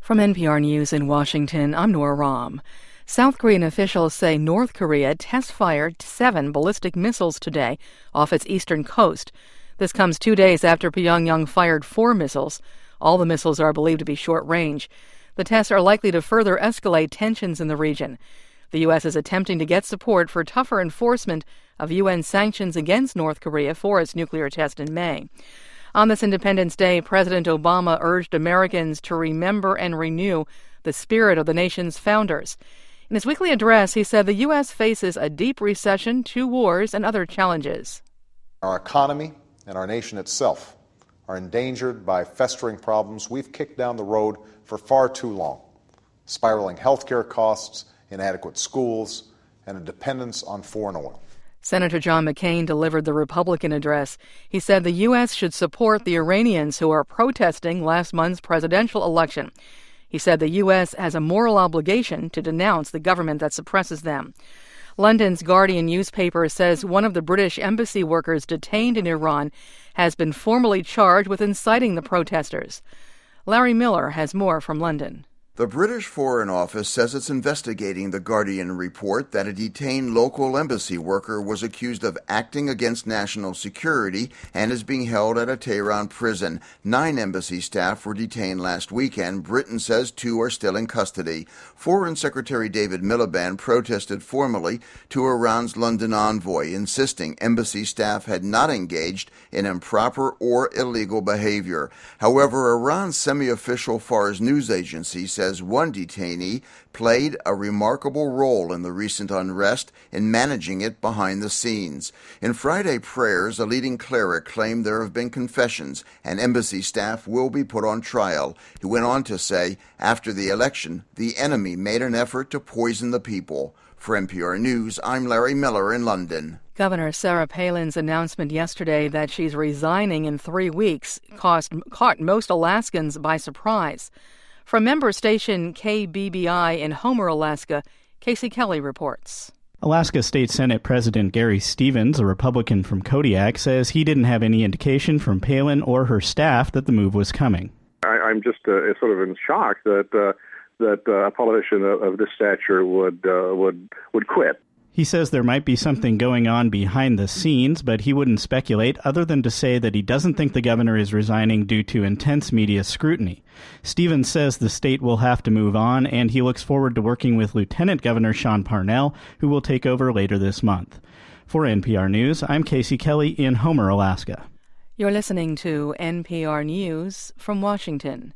From NPR News in Washington, I'm Nora Rahm. South Korean officials say North Korea test-fired 7 ballistic missiles today off its eastern coast. This comes 2 days after Pyongyang fired 4 missiles. All the missiles are believed to be short-range. The tests are likely to further escalate tensions in the region. The U.S. is attempting to get support for tougher enforcement of UN sanctions against North Korea for its nuclear test in May. On this Independence Day, President Obama urged Americans to remember and renew the spirit of the nation's founders. In his weekly address, he said the U.S. faces a deep recession, 2 wars, and other challenges. Our economy and our nation itself are endangered by festering problems we've kicked down the road for far too long. Spiraling healthcare costs, inadequate schools, and a dependence on foreign oil. Senator John McCain delivered the Republican address. He said the U.S. should support the Iranians who are protesting last month's presidential election. He said the U.S. has a moral obligation to denounce the government that suppresses them. London's Guardian newspaper says one of the British embassy workers detained in Iran has been formally charged with inciting the protesters. Larry Miller has more from London. The British Foreign Office says it's investigating the Guardian report that a detained local embassy worker was accused of acting against national security and is being held at a Tehran prison. 9 embassy staff were detained last weekend. Britain says 2 are still in custody. Foreign Secretary David Miliband protested formally to Iran's London envoy, insisting embassy staff had not engaged in improper or illegal behavior. However, Iran's semi-official Fars news agency says one detainee played a remarkable role in the recent unrest in managing it behind the scenes. In Friday prayers, a leading cleric claimed there have been confessions and embassy staff will be put on trial. He went on to say, after the election, the enemy made an effort to poison the people. For NPR News, I'm Larry Miller in London. Governor Sarah Palin's announcement yesterday that she's resigning in 3 weeks caught most Alaskans by surprise. From member station KBBI in Homer, Alaska, Casey Kelly reports. Alaska State Senate President Gary Stevens, a Republican from Kodiak, says he didn't have any indication from Palin or her staff that the move was coming. I'm just sort of in shock that a politician of this stature would quit. He says there might be something going on behind the scenes, but he wouldn't speculate other than to say that he doesn't think the governor is resigning due to intense media scrutiny. Stevens says the state will have to move on, and he looks forward to working with Lieutenant Governor Sean Parnell, who will take over later this month. For NPR News, I'm Casey Kelly in Homer, Alaska. You're listening to NPR News from Washington.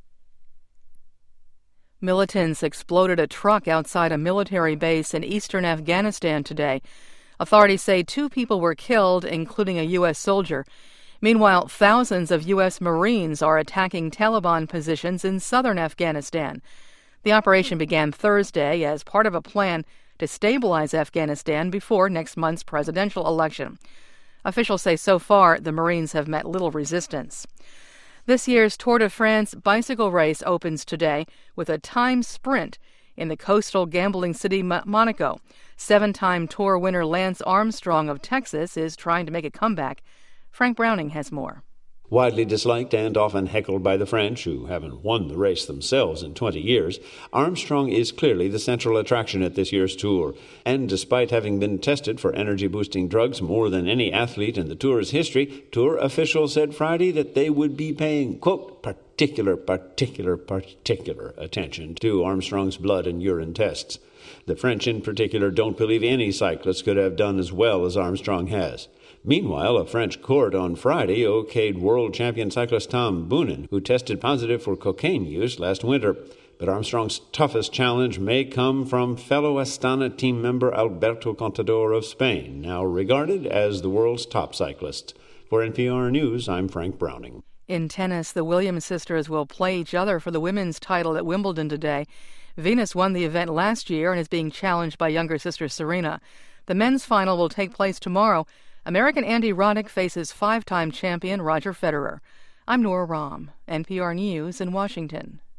Militants exploded a truck outside a military base in eastern Afghanistan today. Authorities say 2 people were killed, including a U.S. soldier. Meanwhile, thousands of U.S. Marines are attacking Taliban positions in southern Afghanistan. The operation began Thursday as part of a plan to stabilize Afghanistan before next month's presidential election. Officials say so far the Marines have met little resistance. This year's Tour de France bicycle race opens today with a timed sprint in the coastal gambling city Monaco. 7-time Tour winner Lance Armstrong of Texas is trying to make a comeback. Frank Browning has more. Widely disliked and often heckled by the French, who haven't won the race themselves in 20 years, Armstrong is clearly the central attraction at this year's Tour. And despite having been tested for energy-boosting drugs more than any athlete in the Tour's history, Tour officials said Friday that they would be paying, quote, particular attention to Armstrong's blood and urine tests. The French in particular don't believe any cyclist could have done as well as Armstrong has. Meanwhile, a French court on Friday okayed world champion cyclist Tom Boonen, who tested positive for cocaine use last winter. But Armstrong's toughest challenge may come from fellow Astana team member Alberto Contador of Spain, now regarded as the world's top cyclist. For NPR News, I'm Frank Browning. In tennis, the Williams sisters will play each other for the women's title at Wimbledon today. Venus won the event last year and is being challenged by younger sister Serena. The men's final will take place tomorrow. American Andy Roddick faces 5-time champion Roger Federer. I'm Nora Rahm, NPR News in Washington.